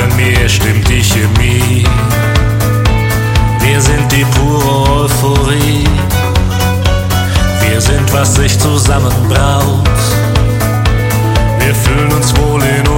und mir stimmt die Chemie. Wir sind die pure Euphorie. Wir sind, was sich zusammenbraut. Wir fühlen uns wohl in